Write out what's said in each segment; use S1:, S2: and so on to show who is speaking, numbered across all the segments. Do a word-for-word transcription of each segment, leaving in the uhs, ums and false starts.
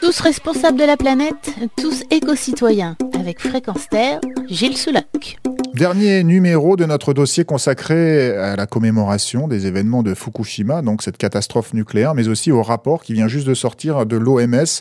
S1: Tous responsables de la planète, tous éco-citoyens. Avec Fréquence Terre, Gilles Souloc.
S2: Dernier numéro de notre dossier consacré à la commémoration des événements de Fukushima, donc cette catastrophe nucléaire, mais aussi au rapport qui vient juste de sortir de l'O M S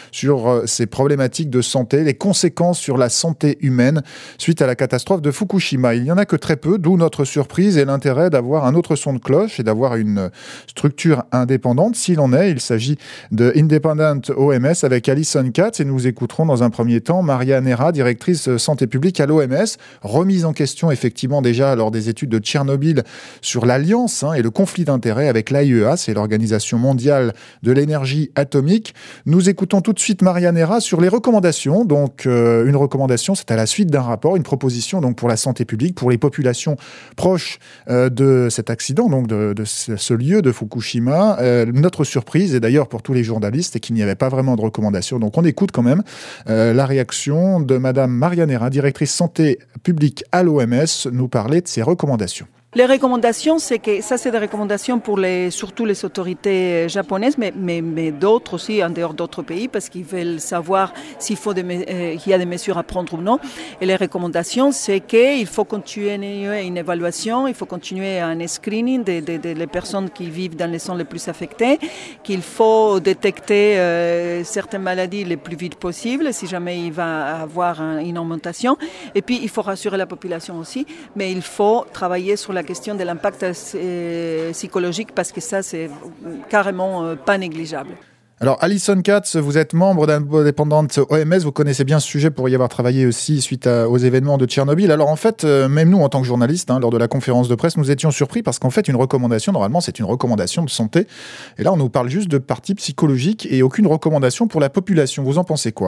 S2: sur ces problématiques de santé, les conséquences sur la santé humaine suite à la catastrophe de Fukushima. Il n'y en a que très peu, d'où notre surprise et l'intérêt d'avoir un autre son de cloche et d'avoir une structure indépendante. S'il en est, il s'agit de Independent O M S avec Alison Katz et nous écouterons dans un premier temps Maria Neira, directrice santé publique à l'O M S, remise en question effectivement déjà lors des études de Tchernobyl sur l'alliance hein, et le conflit d'intérêts avec l'A I E A, c'est l'Organisation mondiale de l'énergie atomique. Nous écoutons tout de suite Maria Neira sur les recommandations. Donc euh, une recommandation, c'est à la suite d'un rapport, une proposition donc pour la santé publique, pour les populations proches euh, de cet accident, donc de, de ce, ce lieu de Fukushima. Euh, notre surprise, et d'ailleurs pour tous les journalistes, est qu'il n'y avait pas vraiment de recommandation. Donc on écoute quand même euh, la réaction de Madame Maria Neira, directrice santé publique à l'O M S, nous parler de ses recommandations.
S3: Les recommandations, c'est que ça, c'est des recommandations pour les, surtout les autorités japonaises, mais, mais, mais d'autres aussi en dehors d'autres pays, parce qu'ils veulent savoir s'il faut des, euh, il y a des mesures à prendre ou non. Et les recommandations, c'est qu'il faut continuer une évaluation, il faut continuer un screening des de, de, de personnes qui vivent dans les zones les plus affectées, qu'il faut détecter euh, certaines maladies le plus vite possible, si jamais il va avoir un, une augmentation. Et puis, il faut rassurer la population aussi, mais il faut travailler sur la question de l'impact euh, psychologique parce que ça, c'est carrément euh, pas négligeable.
S2: Alors, Alison Katz, vous êtes membre d'Independent O M S, vous connaissez bien ce sujet pour y avoir travaillé aussi suite à, aux événements de Tchernobyl. Alors en fait, euh, même nous en tant que journalistes, hein, lors de la conférence de presse, nous étions surpris parce qu'en fait, une recommandation, normalement, c'est une recommandation de santé. Et là, on nous parle juste de partie psychologique et aucune recommandation pour la population. Vous en pensez quoi ?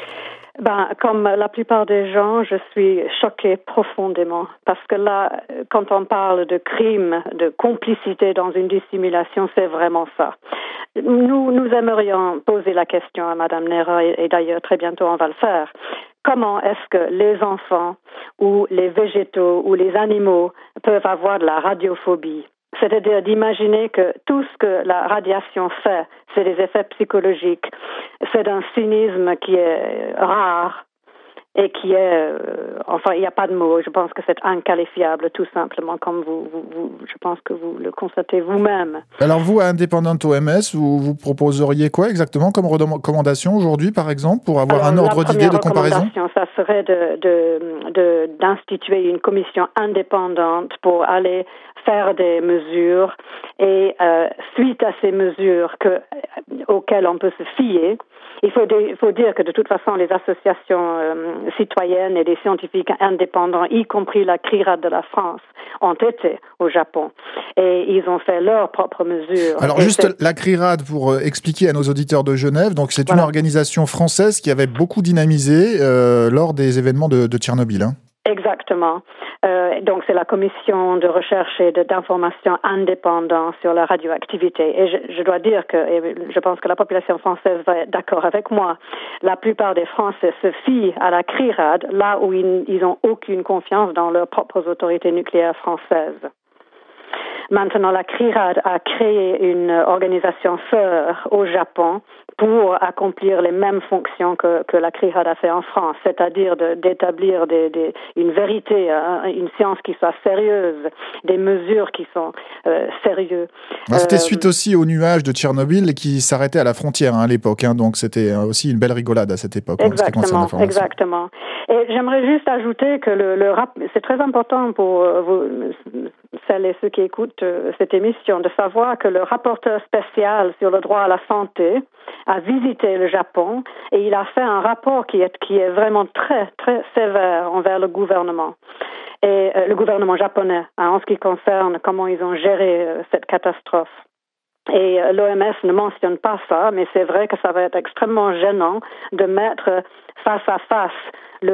S4: Ben, comme la plupart des gens, je suis choquée profondément parce que là, quand on parle de crime, de complicité dans une dissimulation, c'est vraiment ça. Nous, nous aimerions poser la question à Madame Neira et, et d'ailleurs très bientôt on va le faire. Comment est-ce que les enfants ou les végétaux ou les animaux peuvent avoir de la radiophobie? C'est-à-dire d'imaginer que tout ce que la radiation fait, c'est des effets psychologiques. C'est d'un cynisme qui est rare et qui est... Euh, enfin, il n'y a pas de mots. Je pense que c'est inqualifiable, tout simplement, comme vous, vous, vous, je pense que vous le constatez vous-même.
S2: Alors vous, à Independent O M S, vous, vous proposeriez quoi exactement comme recommandation aujourd'hui, par exemple, pour avoir
S4: Alors,
S2: un ordre d'idée de comparaison ?
S4: Ça serait de, de, de, d'instituer une commission indépendante pour aller faire des mesures et euh, suite à ces mesures que, auxquelles on peut se fier, il faut, de, il faut dire que de toute façon les associations euh, citoyennes et les scientifiques indépendants, y compris la C R I R A D de la France, ont été au Japon et ils ont fait leurs propres mesures.
S2: Alors
S4: et
S2: juste
S4: c'est...
S2: la C R I R A D pour euh, expliquer à nos auditeurs de Genève, donc c'est voilà. Une organisation française qui avait beaucoup dynamisé euh, lors des événements de, de Tchernobyl. Hein.
S4: Exactement. Euh, donc c'est la commission de recherche et de, d'information indépendante sur la radioactivité. Et je, je dois dire que, et je pense que la population française va être d'accord avec moi, la plupart des Français se fient à la C R I R A D là où ils, ils ont aucune confiance dans leurs propres autorités nucléaires françaises. Maintenant, la C R I R A D a créé une organisation sœur au Japon pour accomplir les mêmes fonctions que, que la C R I R A D a fait en France, c'est-à-dire de, d'établir des, des, une vérité, hein, une science qui soit sérieuse, des mesures qui sont euh, sérieuses.
S2: Ah, c'était euh, suite aussi au nuage de Tchernobyl qui s'arrêtait à la frontière hein, à l'époque, hein, donc c'était aussi une belle rigolade à cette époque.
S4: Exactement, hein, exactement. Et j'aimerais juste ajouter que le, le rap, c'est très important pour euh, vous, celles et ceux qui écoutent euh, cette émission, de savoir que le rapporteur spécial sur le droit à la santé a visité le Japon et il a fait un rapport qui est, qui est vraiment très, très sévère envers le gouvernement. Et euh, le gouvernement japonais, hein, en ce qui concerne comment ils ont géré euh, cette catastrophe. Et euh, l'O M S ne mentionne pas ça, mais c'est vrai que ça va être extrêmement gênant de mettre face à face le,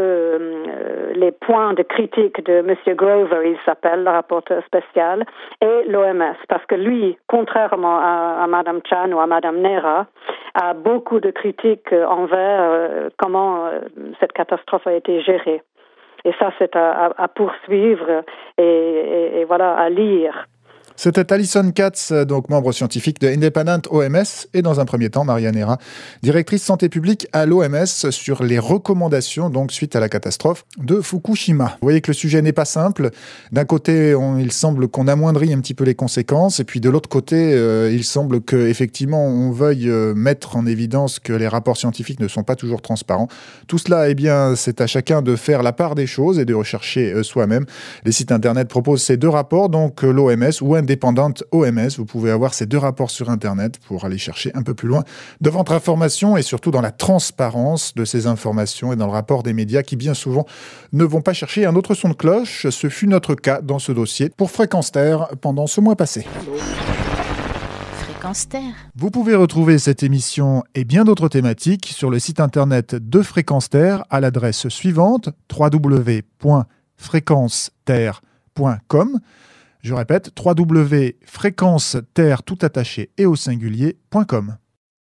S4: euh, les points de critique de M. Grover, il s'appelle, le rapporteur spécial, et l'O M S, parce que lui, contrairement à, à Mme Chan ou à Mme Neira, a beaucoup de critiques envers euh, comment euh, cette catastrophe a été gérée. Et ça, c'est à, à, à poursuivre et, et, et voilà, à lire.
S2: C'était Alison Katz, donc membre scientifique de Independent O M S, et dans un premier temps, Marianne Hera, directrice santé publique à l'O M S, sur les recommandations donc suite à la catastrophe de Fukushima. Vous voyez que le sujet n'est pas simple. D'un côté, on, il semble qu'on amoindrit un petit peu les conséquences, et puis de l'autre côté, euh, il semble qu'effectivement on veuille euh, mettre en évidence que les rapports scientifiques ne sont pas toujours transparents. Tout cela, eh bien, c'est à chacun de faire la part des choses et de rechercher euh, soi-même. Les sites internet proposent ces deux rapports, donc euh, l'O M S ou Independent O M S. Vous pouvez avoir ces deux rapports sur internet pour aller chercher un peu plus loin de votre information et surtout dans la transparence de ces informations et dans le rapport des médias qui bien souvent ne vont pas chercher un autre son de cloche. Ce fut notre cas dans ce dossier pour Fréquence Terre pendant ce mois passé.
S1: Fréquence Terre.
S2: Vous pouvez retrouver cette émission et bien d'autres thématiques sur le site internet de Fréquence Terre à l'adresse suivante w w w point fréquence terre point com. Je répète, w w w point fréquence terre tout attaché et au singulier point com.